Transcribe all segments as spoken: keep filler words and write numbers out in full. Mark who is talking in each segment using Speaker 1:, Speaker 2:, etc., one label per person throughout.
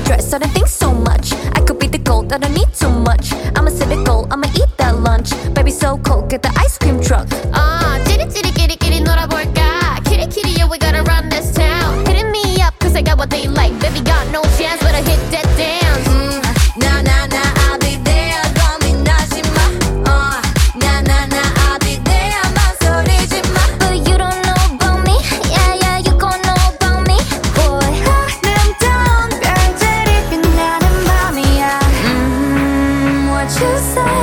Speaker 1: dress, I don't think so much. I could be the gold, I don't need too much. I'm a cynical, I'ma eat that lunch. Baby so cold, get the ice cream truck.
Speaker 2: 아 찌릿찌릿 끼리끼리 놀아볼까. 키리키리 yeah we gotta run this town. Hitting me up cause I got what they like. Baby got no chance but I hit that dance.
Speaker 1: 음, 나, 나, 나, I'll be there. 고민하지 마. 어, 나, 나, 나, I'll be there. 망설이지 마.
Speaker 2: But you don't know about me. Yeah yeah you gon' know about me. Boy
Speaker 1: 아름다운 별들이 빛나는 밤이야.
Speaker 2: mm, what you say.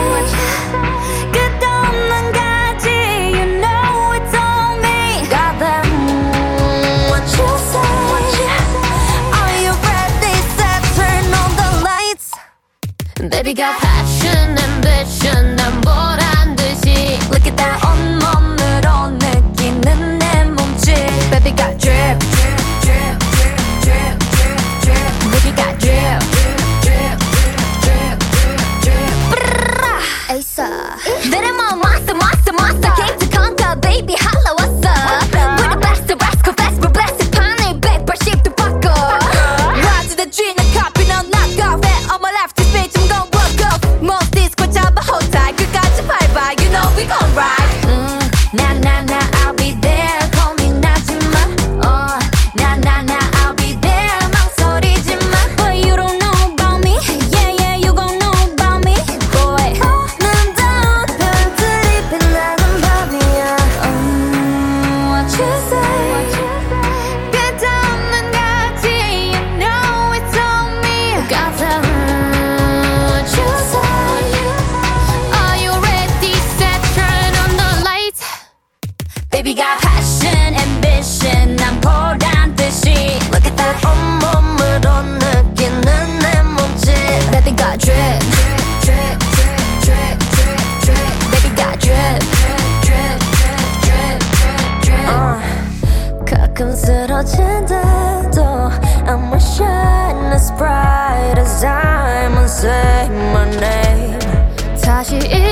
Speaker 1: 끝없는 가지, you know it's on me.
Speaker 2: Got that mm, what you say.
Speaker 1: Are you ready? Set, turn on the lights.
Speaker 2: Baby got passion, ambition 난 보란 듯이.
Speaker 1: Look at that 온몸으로 느끼는 내 몸짓. Baby got drip, drip, drip, drip, drip, drip, drip.
Speaker 2: Baby got drip.
Speaker 1: drip, drip, drip, drip.
Speaker 2: Aisa 내려만 monster, monster, monster. Came to conquer, baby holla what's up. We're the best, the best, the best, we're blessed. 판을 백팔십도 바꿔.
Speaker 1: Rise to the dream, a copy, no knockoff. Head on my left, this bitch, I'm gon' work off. Most disco 잡아, hold tight. 끝까지 밟아, you know we gon' ride. 음, 나, 나, 나, I'll be there. 고민하지 마. 어, 나, 나, 나, I'll be there. 망설이지 마. But you don't know about me. Yeah, yeah, you gon' know about me. Boy. 아름다운 별들이 빛나는 밤이야. 음, what you say? 끝없는 가지, you know it's on me.
Speaker 2: Got that mm, what you say. Are you ready? Set, turn on the lights.
Speaker 1: Baby got passion, ambition, 난 보란 듯이. Look at that 온몸으로 느끼는 내 몸짓. Baby got drip, drip, drip, drip, drip, drip. Baby got drip, drip, drip, drip, drip, drip. Uh, 가끔 쓰러진데도 I'ma shine as bright as diamonds. Say my name.
Speaker 2: 다시